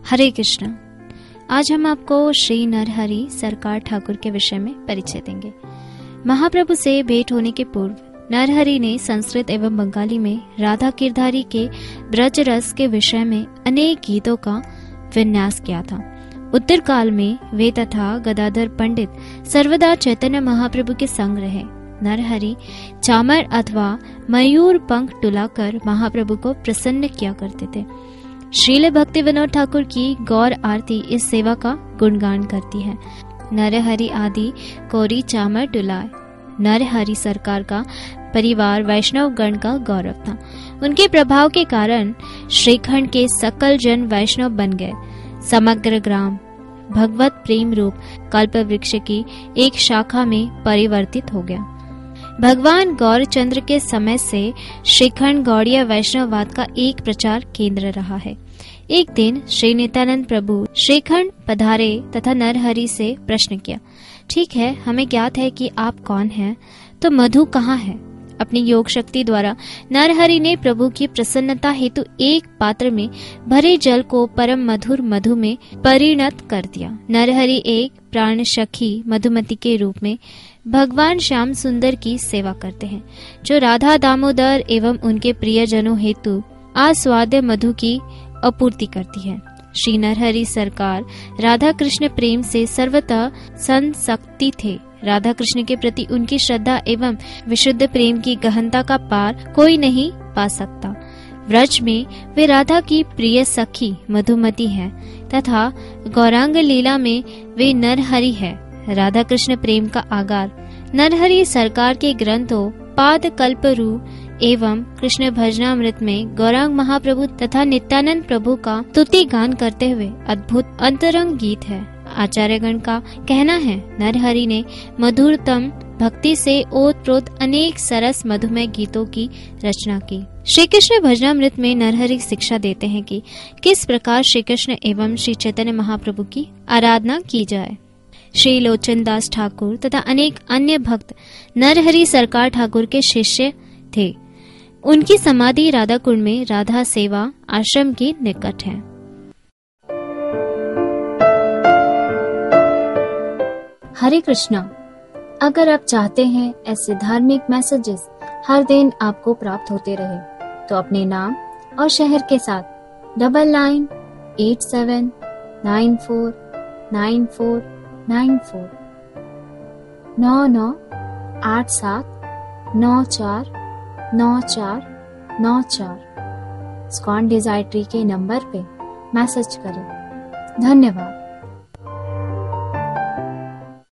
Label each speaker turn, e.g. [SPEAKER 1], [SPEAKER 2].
[SPEAKER 1] हरे कृष्णा। आज हम आपको श्री नरहरि सरकार ठाकुर के विषय में परिचय देंगे। महाप्रभु से भेंट होने के पूर्व नरहरि ने संस्कृत एवं बंगाली में राधा गिरधारी के ब्रज रस के विषय में अनेक गीतों का विन्यास किया था। उत्तर काल में वे तथा गदाधर पंडित सर्वदा चैतन्य महाप्रभु के संग रहे। नरहरि चामर अथवा मयूर पंख डुलाकर महाप्रभु को प्रसन्न किया करते थे। श्रील भक्ति विनोद ठाकुर की गौर आरती इस सेवा का गुणगान करती है। नरहरि आदि कोरी चामर डुलाए। नरहरि सरकार का परिवार वैष्णव गण का गौरव था। उनके प्रभाव के कारण श्रीखंड के सकल जन वैष्णव बन गए। समग्र ग्राम भगवत प्रेम रूप कल्प वृक्ष की एक शाखा में परिवर्तित हो गया। भगवान गौरचंद्र के समय से श्रीखंड गौड़ीय वैष्णववाद का एक प्रचार केंद्र रहा है। एक दिन श्री नित्यानंद प्रभु श्रीखंड पधारे तथा नरहरि से प्रश्न किया, ठीक है, हमें ज्ञात है कि आप कौन हैं, तो मधु कहाँ है? अपनी योग शक्ति द्वारा नरहरि ने प्रभु की प्रसन्नता हेतु एक पात्र में भरे जल को परम मधुर मधु में परिणत कर दिया। नरहरि एक प्राण सखी मधुमती के रूप में भगवान श्याम सुंदर की सेवा करते हैं, जो राधा दामोदर एवं उनके प्रियजनों हेतु आस्वाद्य मधु की आपूर्ति करती है। श्री नरहरि सरकार राधा कृष्ण प्रेम से सर्वथा संसक्ति थे। राधा कृष्ण के प्रति उनकी श्रद्धा एवं विशुद्ध प्रेम की गहनता का पार कोई नहीं पा सकता। व्रज में वे राधा की प्रिय सखी मधुमती हैं तथा गौरांग लीला में वे नरहरि है। राधा कृष्ण प्रेम का आगार नरहरि सरकार के ग्रंथों पाद कल्परू एवं कृष्ण भजनामृत में गौरांग महाप्रभु तथा नित्यानंद प्रभु का स्तुति गान करते हुए अद्भुत अंतरंग गीत है। आचार्यगण का कहना है, नरहरि ने मधुरतम भक्ति से ओतप्रोत अनेक सरस मधुमय गीतों की रचना की। श्री कृष्ण भजनामृत में नरहरि शिक्षा देते हैं कि किस प्रकार श्री कृष्ण एवं श्री चैतन्य महाप्रभु की आराधना की जाए। श्री लोचन दास ठाकुर तथा अनेक अन्य भक्त नरहरि सरकार ठाकुर के शिष्य थे। उनकी समाधि राधा कुंड में राधा सेवा आश्रम के निकट है।
[SPEAKER 2] हरे कृष्णा। अगर आप चाहते हैं ऐसे धार्मिक मैसेजेस हर दिन आपको प्राप्त होते रहे, तो अपने नाम और शहर के साथ 9987949494 9987949494 स्कॉन डिजायट्री के नंबर पे मैसेज करें। धन्यवाद।